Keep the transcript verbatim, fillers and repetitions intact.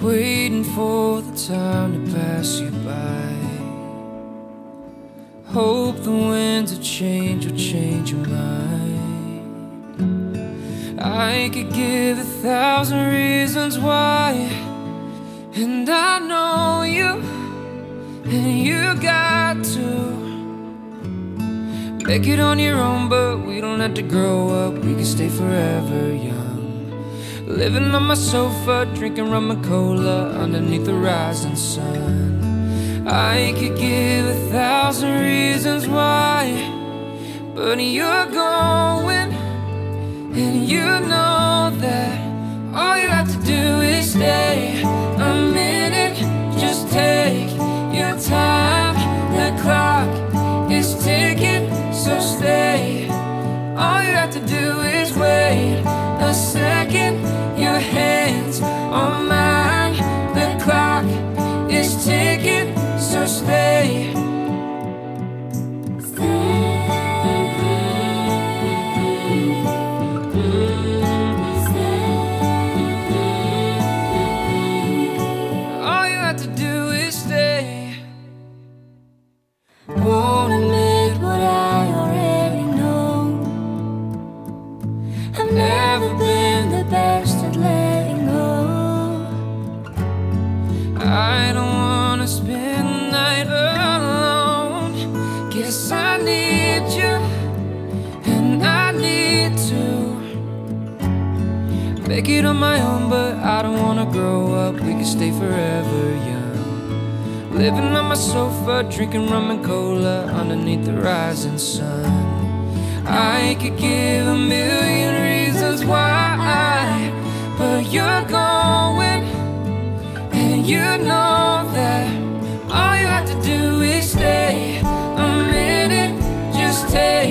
waiting for the time to pass you by. Hope the winds of change will change your mind. I could give a thousand reasons why, and I know you, and you got to make it on your own, but we don't have to grow up, we can stay forever young. Living on my sofa, drinking rum and cola underneath the rising sun. I could give a thousand reasons why, but you're going, and you know that all you have to do is stay a minute. Just take your time, the clock is ticking, so stay. All you have to do is wait a second. Your hands on mine, the clock is ticking, so stay. All you have to do is stay. Won't admit what I already know. I've never been the best at letting go. I don't wanna spend the night alone. Guess I need you, and I need to make it on my own, but I don't wanna grow up, we can stay forever young. Living on my sofa, drinking rum and cola underneath the rising sun. I could give a million reasons why, but you're going, and you know that all you have to do is stay a minute. Just take